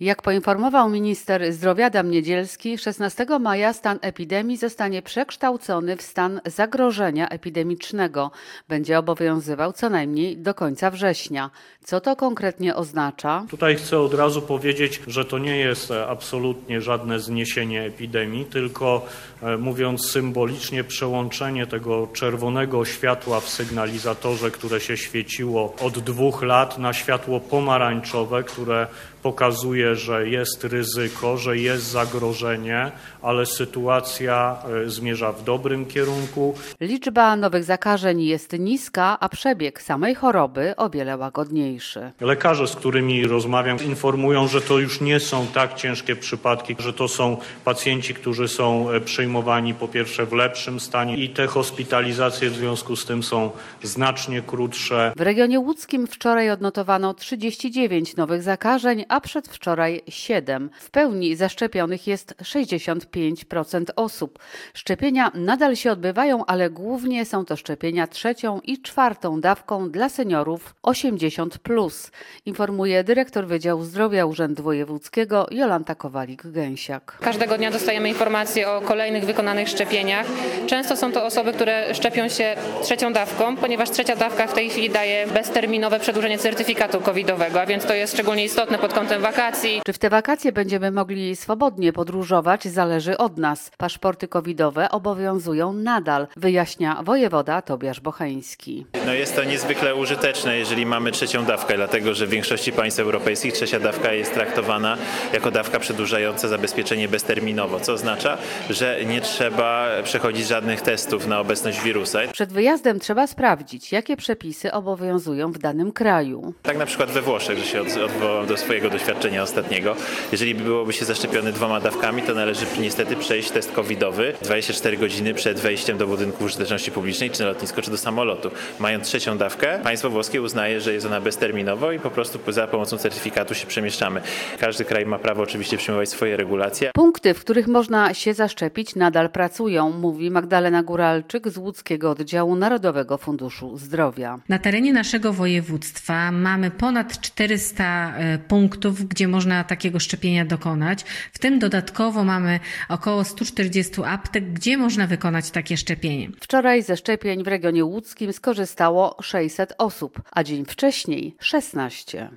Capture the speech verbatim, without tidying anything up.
Jak poinformował minister zdrowia Adam Niedzielski, szesnastego maja stan epidemii zostanie przekształcony w stan zagrożenia epidemicznego. Będzie obowiązywał co najmniej do końca września. Co to konkretnie oznacza? Tutaj chcę od razu powiedzieć, że to nie jest absolutnie żadne zniesienie epidemii, tylko mówiąc symbolicznie przełączenie tego czerwonego światła w sygnalizatorze, które się świeciło od dwóch lat, na światło pomarańczowe, które pokazuje, że jest ryzyko, że jest zagrożenie, ale sytuacja zmierza w dobrym kierunku. Liczba nowych zakażeń jest niska, a przebieg samej choroby o wiele łagodniejszy. Lekarze, z którymi rozmawiam, informują, że to już nie są tak ciężkie przypadki, że to są pacjenci, którzy są przyjmowani po pierwsze w lepszym stanie i te hospitalizacje w związku z tym są znacznie krótsze. W regionie łódzkim wczoraj odnotowano trzydzieści dziewięć nowych zakażeń, a przedwczoraj siedem. W pełni zaszczepionych jest sześćdziesiąt pięć procent osób. Szczepienia nadal się odbywają, ale głównie są to szczepienia trzecią i czwartą dawką dla seniorów osiemdziesiąt plus, informuje dyrektor Wydziału Zdrowia Urzędu Wojewódzkiego Jolanta Kowalik-Gęsiak. Każdego dnia dostajemy informacje o kolejnych wykonanych szczepieniach. Często są to osoby, które szczepią się trzecią dawką, ponieważ trzecia dawka w tej chwili daje bezterminowe przedłużenie certyfikatu covidowego, a więc to jest szczególnie istotne pod kątem wakacji. Czy w te wakacje będziemy mogli swobodnie podróżować, zależy od nas. Paszporty covidowe obowiązują nadal, wyjaśnia wojewoda Tobiasz Bocheński. No jest to niezwykle użyteczne, jeżeli mamy trzecią dawkę, dlatego że w większości państw europejskich trzecia dawka jest traktowana jako dawka przedłużająca zabezpieczenie bezterminowo, co oznacza, że nie trzeba przechodzić żadnych testów na obecność wirusa. Przed wyjazdem trzeba sprawdzić, jakie przepisy obowiązują w danym kraju. Tak na przykład we Włoszech, że się odwołam do swojego doświadczenia ostatniego. Jeżeli byłoby się zaszczepiony dwoma dawkami, to należy niestety przejść test covidowy dwadzieścia cztery godziny przed wejściem do budynku użyteczności publicznej, czy na lotnisko, czy do samolotu. Mając trzecią dawkę, państwo włoskie uznaje, że jest ona bezterminowo i po prostu za pomocą certyfikatu się przemieszczamy. Każdy kraj ma prawo oczywiście przyjmować swoje regulacje. Punkty, w których można się zaszczepić, nadal pracują, mówi Magdalena Góralczyk z łódzkiego oddziału Narodowego Funduszu Zdrowia. Na terenie naszego województwa mamy ponad czterysta punktów, gdzie można takiego szczepienia dokonać. W tym dodatkowo mamy około sto czterdzieści aptek, gdzie można wykonać takie szczepienie. Wczoraj ze szczepień w regionie łódzkim skorzystało sześćset osób, a dzień wcześniej szesnaście.